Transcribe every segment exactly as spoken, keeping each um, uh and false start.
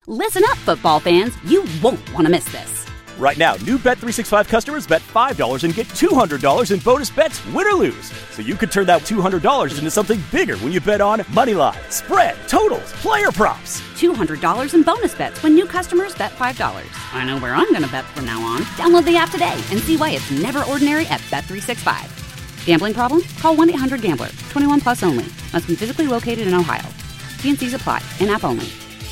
Listen up, football fans. You won't want to miss this. Right now, new Bet three sixty-five customers bet five dollars and get two hundred dollars in bonus bets, win or lose. So you could turn that two hundred dollars into something bigger when you bet on money line, spread, totals, player props. two hundred dollars in bonus bets when new customers bet five dollars. I know where I'm going to bet from now on. Download the app today and see why it's never ordinary at Bet three sixty-five. Gambling problem? Call one eight hundred gambler. twenty-one plus only. Must be physically located in Ohio. T and C's apply. In-app only.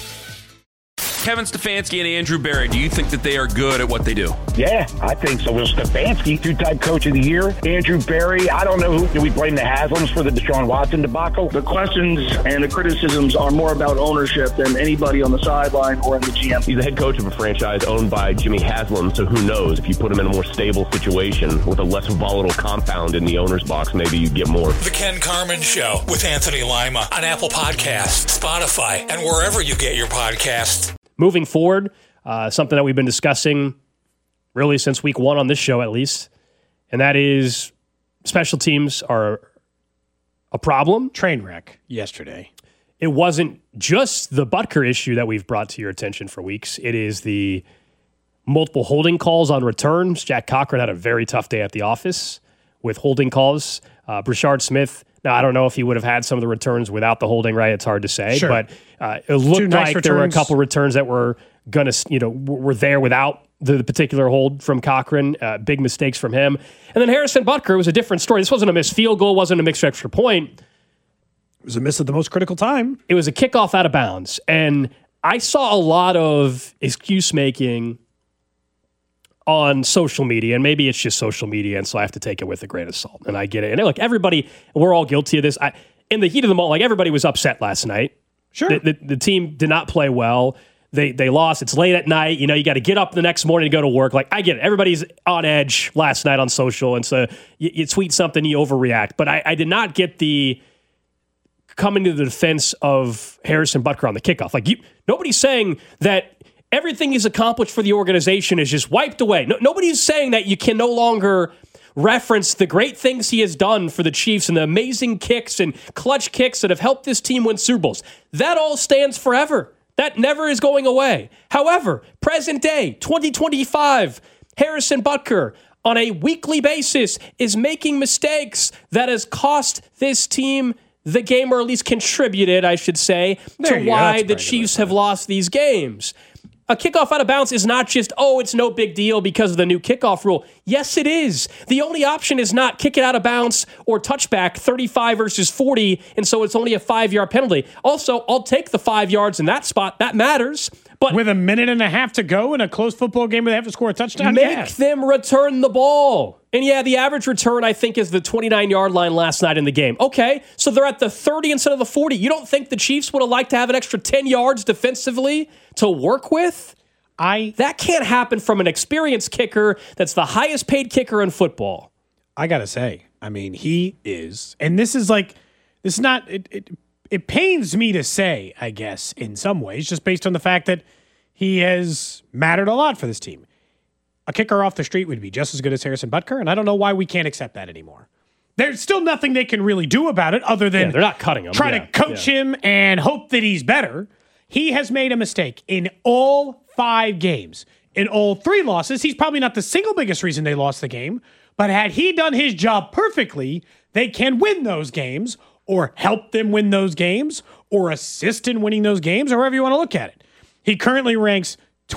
Kevin Stefanski and Andrew Berry, do you think that they are good at what they do? Yeah, I think so. Well, Stefanski, two-time coach of the year. Andrew Berry, I don't know who. Do we blame the Haslams for the Deshaun Watson debacle? The questions and the criticisms are more about ownership than anybody on the sideline or in the G M. He's the head coach of a franchise owned by Jimmy Haslam, so who knows? If you put him in a more stable situation with a less volatile compound in the owner's box, maybe you get more. The Ken Carman Show with Anthony Lima on Apple Podcasts, Spotify, and wherever you get your podcasts. Moving forward, uh, something that we've been discussing really since week one on this show at least, and that is special teams are a problem. Train wreck yesterday. It wasn't just the Butker issue that we've brought to your attention for weeks. It is the multiple holding calls on returns. Jack Cochran had a very tough day at the office with holding calls. Uh, Brashard Smith, now I don't know if he would have had some of the returns without the holding, right? It's hard to say, sure. but uh, it looked Two nice like returns. There were a couple returns that were gonna, you know, were there without the, the particular hold from Cochran. Uh, big mistakes from him, and then Harrison Butker was a different story. This wasn't a missed field goal, wasn't a mixed extra point. It was a miss at the most critical time. It was a kickoff out of bounds, and I saw a lot of excuse making on social media, and maybe it's just social media, and so I have to take it with a grain of salt, and I get it. And look, everybody, we're all guilty of this. I, in the heat of the moment, like everybody was upset last night. Sure. The, the, the team did not play well. They they lost. It's late at night. You know, you got to get up the next morning to go to work. Like, I get it. Everybody's on edge last night on social, and so you, you tweet something, you overreact. But I, I did not get the coming to the defense of Harrison Butker on the kickoff. Like, you, nobody's saying that everything he's accomplished for the organization is just wiped away. No, nobody's saying that you can no longer reference the great things he has done for the Chiefs and the amazing kicks and clutch kicks that have helped this team win Super Bowls. That all stands forever. That never is going away. However, present day, twenty twenty-five, Harrison Butker on a weekly basis is making mistakes that has cost this team the game, or at least contributed, I should say, there to why the Chiefs have lost these games. A kickoff out of bounds is not just, oh, it's no big deal because of the new kickoff rule. Yes, it is. The only option is not kick it out of bounds or touchback thirty-five versus forty, and so it's only a five-yard penalty. Also, I'll take the five yards in that spot. That matters. But with a minute and a half to go in a close football game where they have to score a touchdown? Make yeah. them return the ball. And yeah, the average return, I think, is the twenty-nine-yard line last night in the game. Okay, so they're at the thirty instead of the forty. You don't think the Chiefs would have liked to have an extra ten yards defensively to work with? I That can't happen from an experienced kicker that's the highest paid kicker in football. I got to say, I mean, he is, and this is like, this is not, it, it, it pains me to say, I guess, in some ways, just based on the fact that he has mattered a lot for this team. A kicker off the street would be just as good as Harrison Butker, and I don't know why we can't accept that anymore. There's still nothing they can really do about it other than yeah, they're not cutting him. try yeah, to coach yeah. him and hope that he's better. He has made a mistake in all five games. In all three losses, he's probably not the single biggest reason they lost the game, but had he done his job perfectly, they can win those games or help them win those games or assist in winning those games, or however you want to look at it. He currently ranks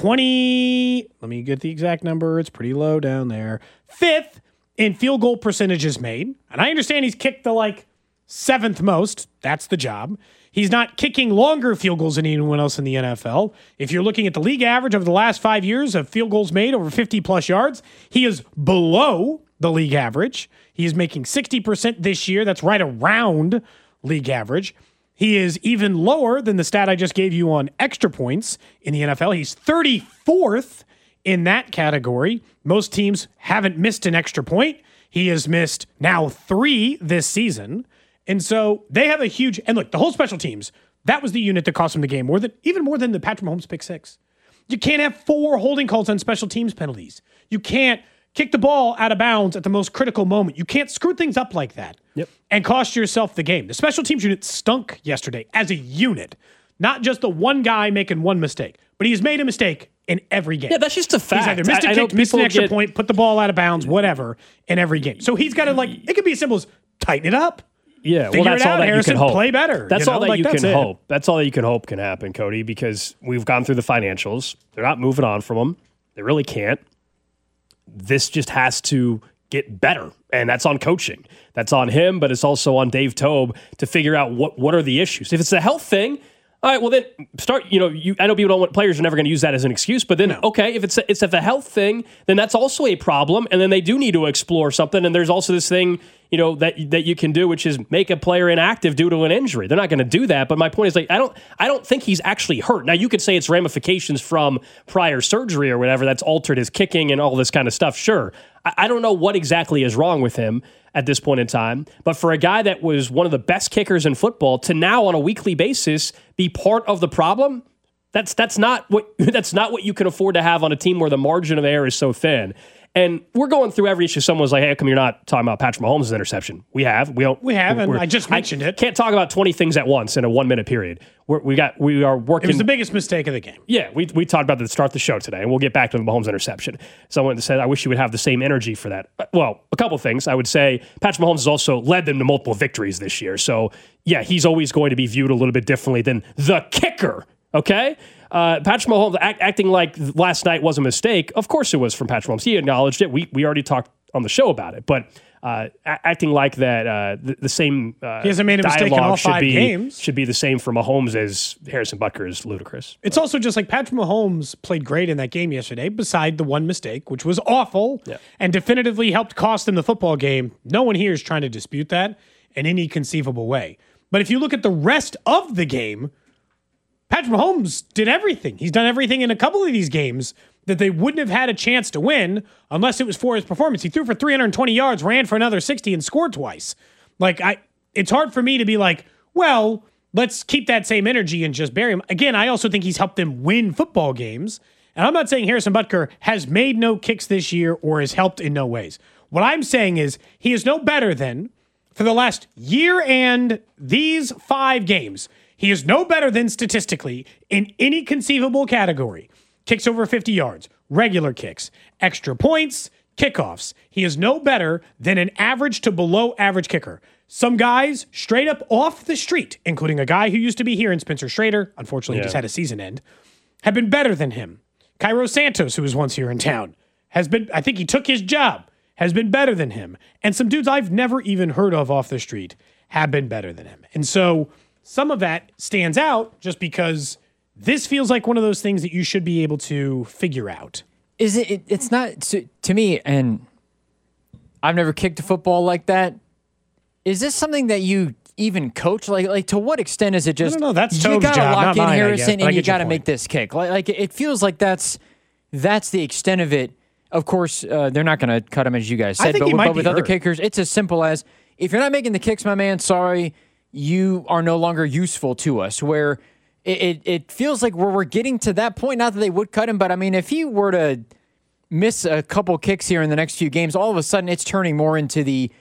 twenty, let me get the exact number, it's pretty low down there, fifth in field goal percentages made. And I understand he's kicked the like seventh most. That's the job. He's not kicking longer field goals than anyone else in the N F L. If you're looking at the league average over the last five years of field goals made over fifty plus yards, he is below the league average. He is making sixty percent this year. That's right around league average. He is even lower than the stat I just gave you on extra points in the N F L. He's thirty-fourth in that category. Most teams haven't missed an extra point. He has missed now three this season. And so they have a huge, and look, the whole special teams, that was the unit that cost them the game, more than even more than the Patrick Mahomes pick six. You can't have four holding calls on special teams penalties. You can't kick the ball out of bounds at the most critical moment. You can't screw things up like that yep. and cost yourself the game. The special teams unit stunk yesterday as a unit, not just the one guy making one mistake, but he's made a mistake in every game. Yeah, that's just a fact. He's either missed a I, kick, I missed an extra get, point, put the ball out of bounds, whatever, in every game. So he's got to, like, it could be as simple as tighten it up. Yeah, Figure well, that's it all out, that Harrison, you can hope. play better. That's you know? all that like, you that's can it. hope. That's all that you can hope can happen, Cody, because we've gone through the financials. They're not moving on from them. They really can't. This just has to get better, and that's on coaching. That's on him, but it's also on Dave Toub to figure out what, what are the issues. If it's a health thing, all right, well then start, you know, you, I know people don't want, players are never going to use that as an excuse, but then, no. okay, if it's a, it's a health thing, then that's also a problem, and then they do need to explore something, and there's also this thing, you know, that that you can do, which is make a player inactive due to an injury. They're not going to do that, but my point is, like, I don't I don't think he's actually hurt. Now, you could say it's ramifications from prior surgery or whatever that's altered his kicking and all this kind of stuff, sure. I, I don't know what exactly is wrong with him at this point in time. But for a guy that was one of the best kickers in football to now on a weekly basis be part of the problem, that's that's not what that's not what you can afford to have on a team where the margin of error is so thin. And we're going through every issue. Someone was like, hey, how come you're not talking about Patrick Mahomes' interception? We have. We don't. We have, and I just mentioned I it. Can't talk about twenty things at once in a one-minute period. We're, we got. We are working. It was the biggest mistake of the game. Yeah, we we talked about that to start the show today, and we'll get back to the Mahomes interception. Someone said, I wish you would have the same energy for that. Well, a couple of things. I would say Patrick Mahomes has also led them to multiple victories this year. So, yeah, he's always going to be viewed a little bit differently than the kicker, okay? Uh, Patrick Mahomes act, acting like last night was a mistake. Of course it was from Patrick Mahomes. He acknowledged it. We we already talked on the show about it. But uh, a- acting like that, uh, the, the same uh, he hasn't made a mistake in all should five be, games. should be the same for Mahomes as Harrison Butker is ludicrous. It's also just like Patrick Mahomes played great in that game yesterday, beside the one mistake, which was awful yeah. and definitively helped cost him the football game. No one here is trying to dispute that in any conceivable way. But if you look at the rest of the game, Patrick Mahomes did everything. He's done everything in a couple of these games that they wouldn't have had a chance to win unless it was for his performance. He threw for three hundred twenty yards, ran for another sixty, and scored twice. Like, I, it's hard for me to be like, well, let's keep that same energy and just bury him. Again, I also think he's helped them win football games. And I'm not saying Harrison Butker has made no kicks this year or has helped in no ways. What I'm saying is he is no better than, for the last year and these five games, he is no better than statistically in any conceivable category. Kicks over fifty yards, regular kicks, extra points, kickoffs. He is no better than an average to below average kicker. Some guys straight up off the street, including a guy who used to be here in Spencer Schrader, unfortunately yeah. he just had a season end, have been better than him. Cairo Santos, who was once here in town, has been, I think he took his job, has been better than him. And some dudes I've never even heard of off the street have been better than him. And so some of that stands out just because this feels like one of those things that you should be able to figure out. Is it? it it's not to, to me, and I've never kicked a football like that. Is this something that you even coach? Like, like to what extent is it just? I don't know. That's you Toub's gotta job, lock not in mine, Harrison, guess, and you got to make this kick. Like, like it feels like that's that's the extent of it. Of course, uh, they're not going to cut him as you guys said, I think but, he might but with be other hurt. kickers, it's as simple as if you're not making the kicks, my man. Sorry, you are no longer useful to us. Where it, it, it feels like where we're getting to that point. Not that they would cut him, but I mean, if he were to miss a couple kicks here in the next few games, all of a sudden it's turning more into the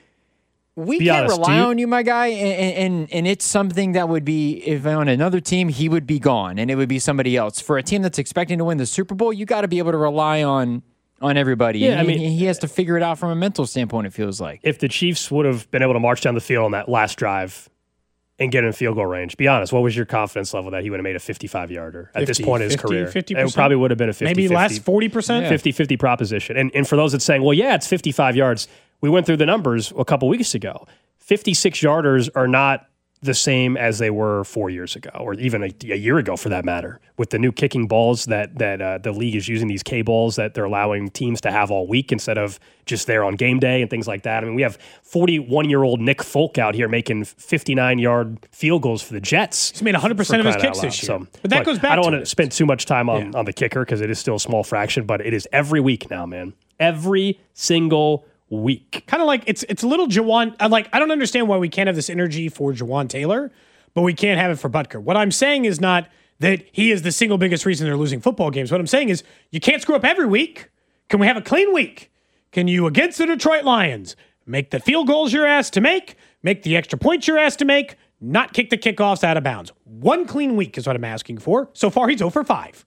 we be can't honest, rely you, on you, my guy, and, and and it's something that would be if on another team he would be gone and it would be somebody else. For a team that's expecting to win the Super Bowl, you got to be able to rely on on everybody. Yeah, and I mean, he, he has to figure it out from a mental standpoint. It feels like if the Chiefs would have been able to march down the field on that last drive and get in field goal range, be honest, what was your confidence level that he would have made a fifty-five yarder at this point in his fifty, career? fifty percent? It probably would have been a fifty, maybe fifty, less forty percent, fifty-fifty proposition. And and for those that saying, well, yeah, it's fifty-five yards. We went through the numbers a couple weeks ago. fifty-six yarders are not the same as they were four years ago, or even a, a year ago for that matter. With the new kicking balls that that uh, the league is using, these K balls that they're allowing teams to have all week instead of just there on game day and things like that. I mean, we have forty-one-year-old Nick Folk out here making fifty-nine-yard field goals for the Jets. He's made one hundred percent of his kicks this year. So, but that look, goes back I don't to want to spend too much time on, Yeah. on the kicker because it is still a small fraction, but it is every week now, man. Every single week. Kind of like it's it's a little Jawan. I like I don't understand why we can't have this energy for Jawan Taylor, but we can't have it for Butker. What I'm saying is not that he is the single biggest reason they're losing football games. What I'm saying is you can't screw up every week. Can we have a clean week? Can you, against the Detroit Lions, make the field goals you're asked to make, make the extra points you're asked to make, not kick the kickoffs out of bounds? One clean week is what I'm asking for. So far, he's zero for five.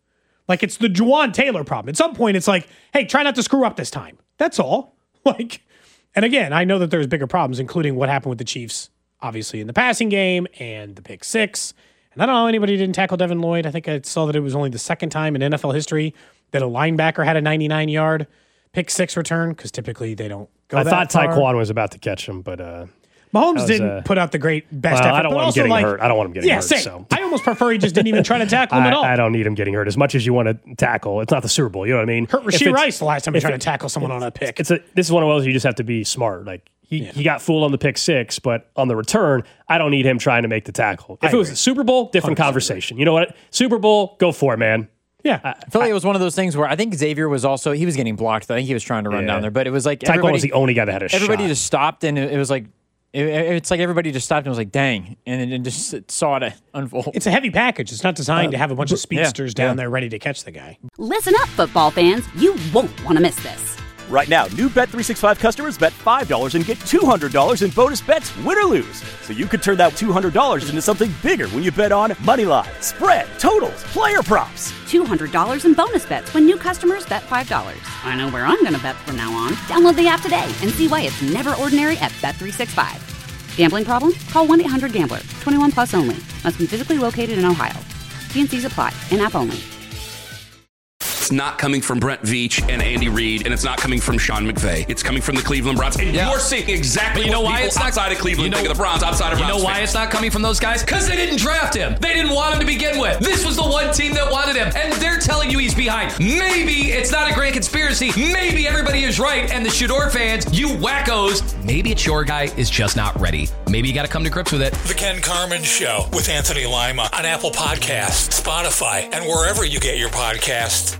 Like, it's the Juwan Taylor problem. At some point, it's like, hey, try not to screw up this time. That's all. Like, and again, I know that there's bigger problems, including what happened with the Chiefs, obviously, in the passing game and the pick six. And I don't know how anybody didn't tackle Devin Lloyd. I think I saw that it was only the second time in N F L history that a linebacker had a ninety-nine yard pick six return, because typically they don't go I that thought far. Taekwon was about to catch him, but uh, Mahomes was, didn't uh, put out the great best well, effort. I don't but want him also, getting like, hurt. I don't want him getting yeah, hurt. Same. So. I almost prefer he just didn't even try to tackle him I, at all. I don't need him getting hurt as much as you want to tackle. It's not the Super Bowl. You know what I mean? Hurt If Rashee it's- Rice the last time he if tried it- to tackle someone on a pick. It's a, this is one of those you just have to be smart. Like he, Yeah. he got fooled on the pick six, but on the return, I don't need him trying to make the tackle. If I it was agree. a Super Bowl, different conversation. You know what? Super Bowl, go for it, man. Yeah. I feel like it was one of those things where I think Xavier was also, he was getting blocked. I think he was trying to run Yeah. down there, but it was like Taekwon everybody, was the only guy that had a everybody shot. just stopped, and it, it was like, it, it's like everybody just stopped and was like, dang, and it, it just saw it unfold. It's a heavy package. It's not designed to have a bunch of speedsters yeah, down yeah. there ready to catch the guy. Listen up, football fans. You won't want to miss this. Right now, new Bet three sixty-five customers bet five dollars and get two hundred dollars in bonus bets, win or lose. So you could turn that two hundred dollars into something bigger when you bet on money line, spread, totals, player props. two hundred dollars in bonus bets when new customers bet five dollars. I know where I'm going to bet from now on. Download the app today and see why it's never ordinary at Bet three sixty-five. Gambling problem? Call one eight hundred gambler. twenty-one plus only. Must be physically located in Ohio. T N Cs apply. In-app only. It's not coming from Brent Veach and Andy Reid, and it's not coming from Sean McVay. It's coming from the Cleveland Browns. And Yeah. you're seeing exactly But you know what why people it's not outside of Cleveland you know, think of the Browns, outside of You Browns know why fans. it's not coming from those guys? Because they didn't draft him. They didn't want him to begin with. This was the one team that wanted him, and they're telling you he's behind. Maybe it's not a grand conspiracy. Maybe everybody is right, and the Shador fans, you wackos, maybe it's your guy is just not ready. Maybe you got to come to grips with it. The Ken Carman Show with Anthony Lima on Apple Podcasts, Spotify, and wherever you get your podcasts.